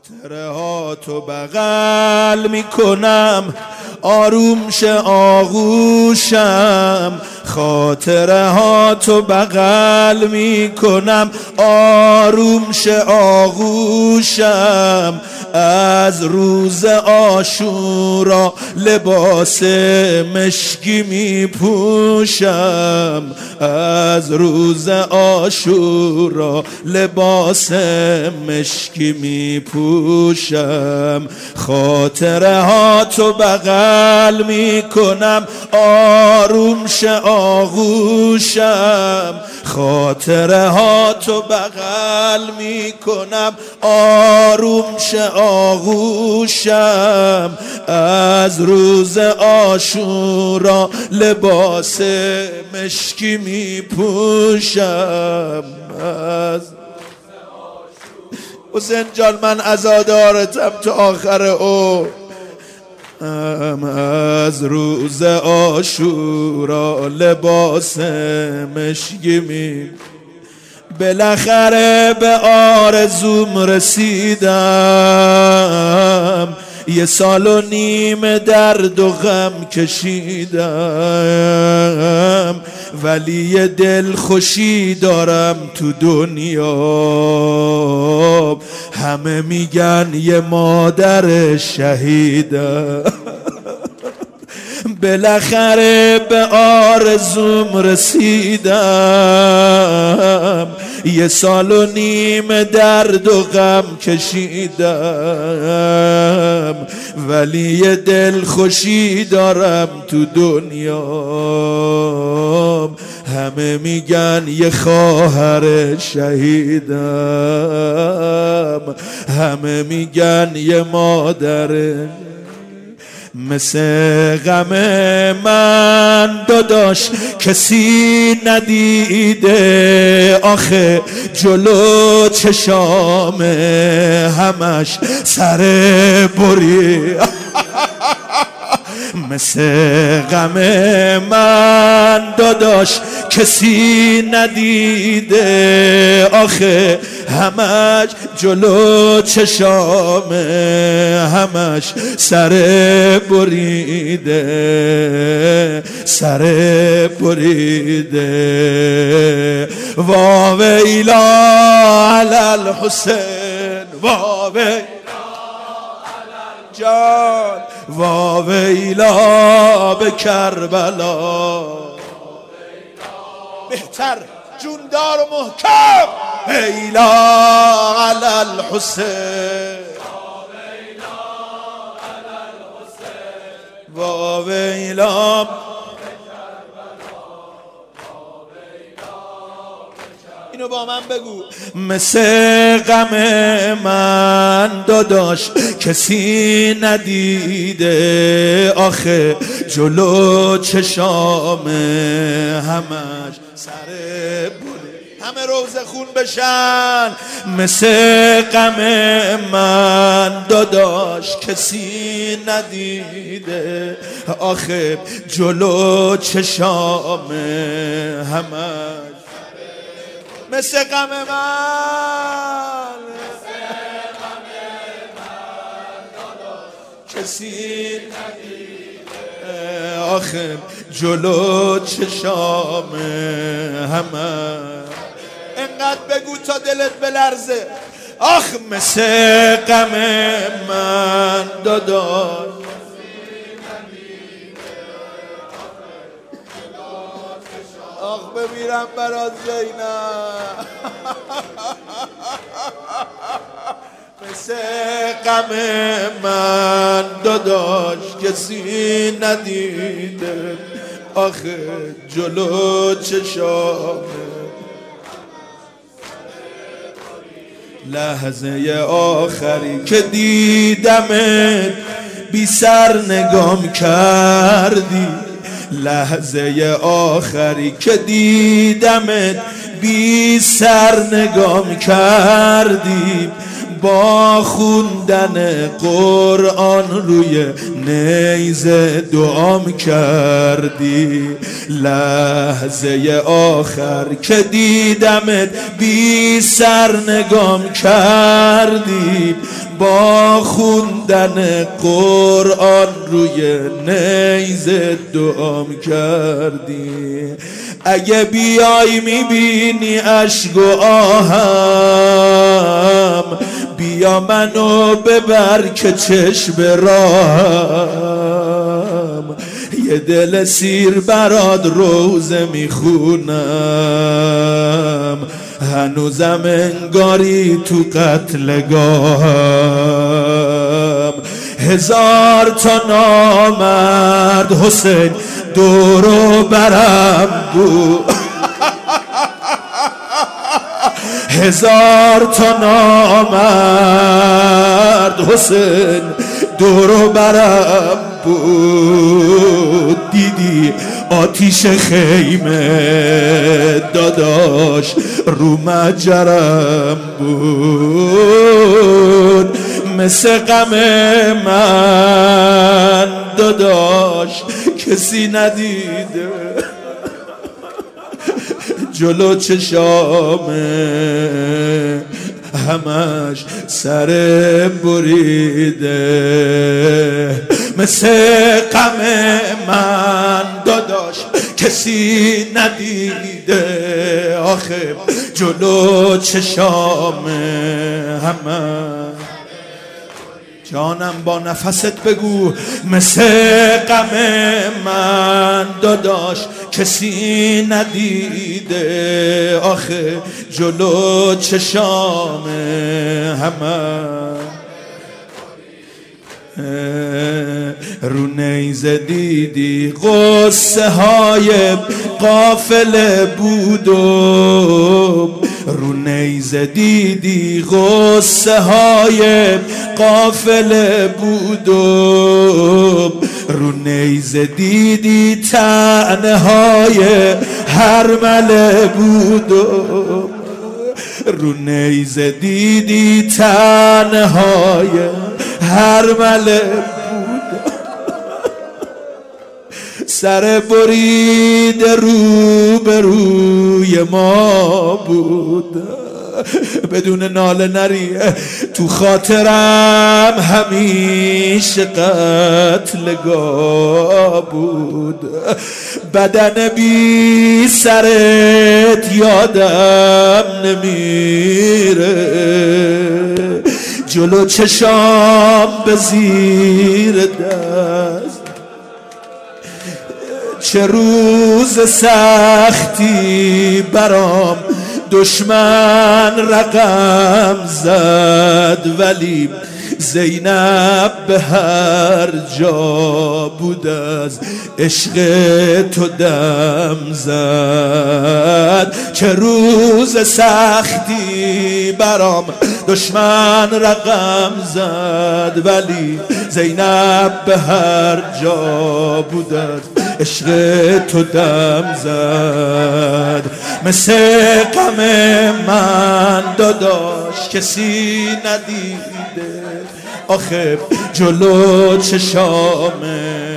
خاطره ها تو بغل میکنم آروم شه آغوشم، خاطره ها تو بغل میکنم آروم شه آغوشم. از روز عاشورا لباس مشکی میپوشم، از روز عاشورا لباس مشکی میپوشم. خاطره ها تو بغل میکنم آروم شه آغوشم، خاطره ها تو بغل میکنم آروم شه آغوشم. از روز عاشورا لباس مشکی میپوشم. حسین جان من عزادارتم تا آخر عمر، از روز عاشورا لباس مشکی می بالاخره به آرزوم رسیدم، 1.5 سال درد و غم کشیدم، ولی یه دل خوشی دارم تو دنیا، همه میگن یه مادر شهیدم. بالاخره به آرزوم رسیدم، 1.5 سال درد و غم کشیدم، ولی یه دل خوشی دارم تو دنیا، همه میگن یه خواهر شهیدم، همه میگن یه مادر. مثل غم من داداش کسی ندیده، آخه جلو چشام همش سر بری. مثل غم من داداش کسی ندیده، آخه همش جلو چشام همش سر بریده، سر بریده. واویلا علی الحسین، واویلا جان، واویلا به کربلا. بهتر جوندار و محکم، ویلا علی الحسین، واویلا. اینو با من بگو. مثل غم من داداش کسی ندیده، آخه جلو چشام همش سر بوده، همه روزه خون بشن. مثل غم من داداش کسی ندیده، آخه جلو چشام همش مثل غم من، کسی ندیده، آخه جلو چشام همه. انقدر بگو تا دلت بلرزه. آخ مثل غم من داداش آخ بمیرم برات زینب. مثل غم من داداش کسی ندیده، آخه جلو چشامه. لحظه آخری که دیدمت بی سر نگام کردی، لحظه آخری که دیدمت بی سر نگام کردی، با خوندن قرآن روی نیزه دعام کردی. لحظه آخر که دیدمت بی سر نگام کردی، با خوندن قرآن روی نیزه دعام کردی. اگه بیای میبینی اشک و آهم، بیا منو ببر که چشم راهم. یه دل سیر برات روزه میخونم، هنوزم انگاری تو قتلگاهم. 1000 تا نامرد حسین دورو برم بود، 1000 تا نامرد حسین دورو برم بود. دیدی آتیش خیمه داداش رو مجرم بود. مثل غم من داداش کسی ندیده، جلو چشامه همش سر بریده. مثل غم من داداش کسی ندیده، آخه جلو چشامه همش. جانم با نفست بگو مثل غم من داداش کسی ندیده، آخه جلو چشام همه. رو نیزه دیدی قصه های قافله بودم، رو نیزه دیدی قصه های قافله بودم، رو نیزه دیدی طعنه های هرمله بودم، رو نیزه دیدی طعنه های هرمله بودم. سر برید رو به روی ما بود، بدون ناله نریه تو خاطرم همیشه قتلگاه بود. بدن بی سرت یادم نمیره، جلو چشام به زیر دست. چه روز سختی برام دشمن رقم زد، ولی زینب به هر جا بود از عشق تو دم زد. چه روز سختی برام دشمن رقم زد، ولی زینب به هر جا بود از عشق تو دم زد. مثل غم من داداش کسی ندیده، آخه جلو چشامه